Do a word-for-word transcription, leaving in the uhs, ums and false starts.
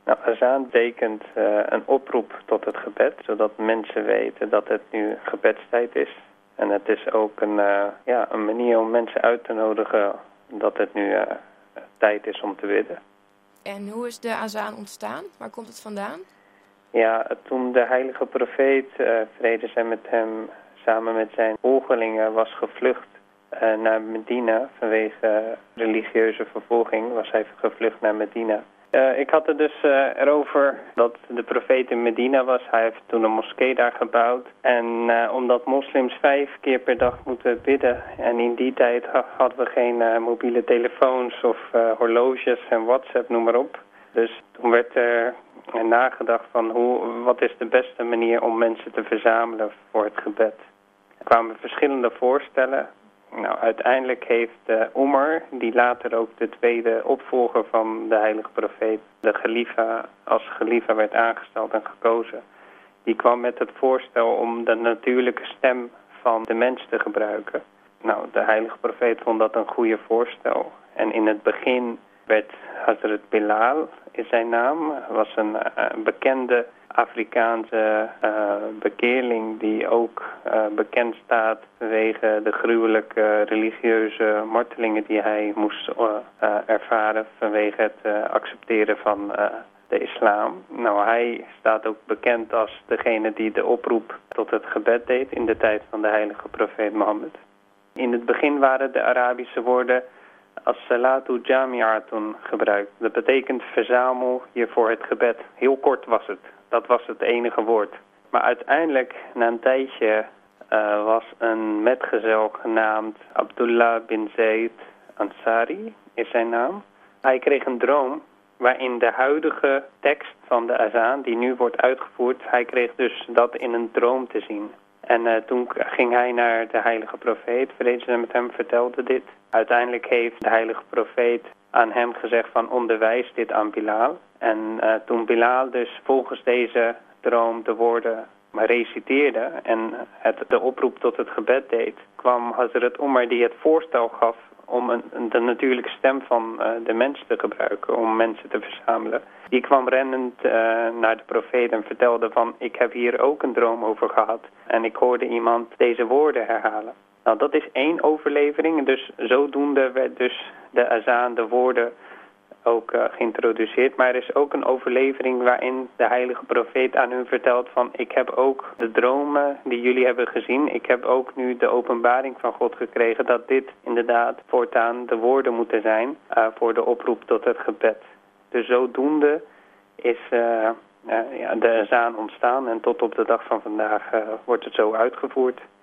Nou, azaan betekent uh, een oproep tot het gebed, zodat mensen weten dat het nu gebedstijd is. En het is ook een, uh, ja, een manier om mensen uit te nodigen dat het nu uh, tijd is om te bidden. En hoe is de azaan ontstaan? Waar komt het vandaan? Ja, toen de heilige profeet, uh, vrede zij met hem, samen met zijn volgelingen was gevlucht uh, naar Medina vanwege uh, religieuze vervolging, was hij gevlucht naar Medina. Uh, ik had het dus uh, erover dat de profeet in Medina was. Hij heeft toen een moskee daar gebouwd. En uh, omdat moslims vijf keer per dag moeten bidden. En in die tijd ha- hadden we geen uh, mobiele telefoons of uh, horloges en WhatsApp, noem maar op. Dus toen werd er uh, nagedacht van hoe, wat is de beste manier om mensen te verzamelen voor het gebed. Er kwamen verschillende voorstellen. Nou, uiteindelijk heeft uh, Omar, die later ook de tweede opvolger van de heilige profeet, de Khalifa, als Khalifa werd aangesteld en gekozen, die kwam met het voorstel om de natuurlijke stem van de mens te gebruiken. Nou, de heilige profeet vond dat een goede voorstel. En in het begin werd Hazrat Bilal, is zijn naam, was een uh, bekende Afrikaanse uh, bekeerling die ook uh, bekend staat vanwege de gruwelijke religieuze martelingen die hij moest uh, uh, ervaren vanwege het uh, accepteren van uh, de islam. Nou, hij staat ook bekend als degene die de oproep tot het gebed deed in de tijd van de heilige profeet Mohammed. In het begin waren de Arabische woorden as-salatu jami'atun gebruikt. Dat betekent verzamel je voor het gebed. Heel kort was het. Dat was het enige woord. Maar uiteindelijk, na een tijdje, uh, was een metgezel genaamd Abdullah bin Zayd Ansari, is zijn naam. Hij kreeg een droom waarin de huidige tekst van de azaan, die nu wordt uitgevoerd, hij kreeg dus dat in een droom te zien. En uh, toen ging hij naar de heilige profeet, vrede zij met hem, vertelde dit. Uiteindelijk heeft de heilige profeet aan hem gezegd van onderwijs dit aan Bilal. En uh, toen Bilal dus volgens deze droom de woorden reciteerde en het, de oproep tot het gebed deed, kwam Hazrat Omar die het voorstel gaf om een, de natuurlijke stem van uh, de mens te gebruiken, om mensen te verzamelen. Die kwam rennend uh, naar de profeet en vertelde van ik heb hier ook een droom over gehad en ik hoorde iemand deze woorden herhalen. Nou, dat is één overlevering, dus zodoende werd dus de azaan, de woorden ook uh, geïntroduceerd. Maar er is ook een overlevering waarin de heilige profeet aan hun vertelt van ik heb ook de dromen die jullie hebben gezien. Ik heb ook nu de openbaring van God gekregen dat dit inderdaad voortaan de woorden moeten zijn uh, voor de oproep tot het gebed. Dus zodoende is uh, uh, ja, de azaan ontstaan en tot op de dag van vandaag uh, wordt het zo uitgevoerd.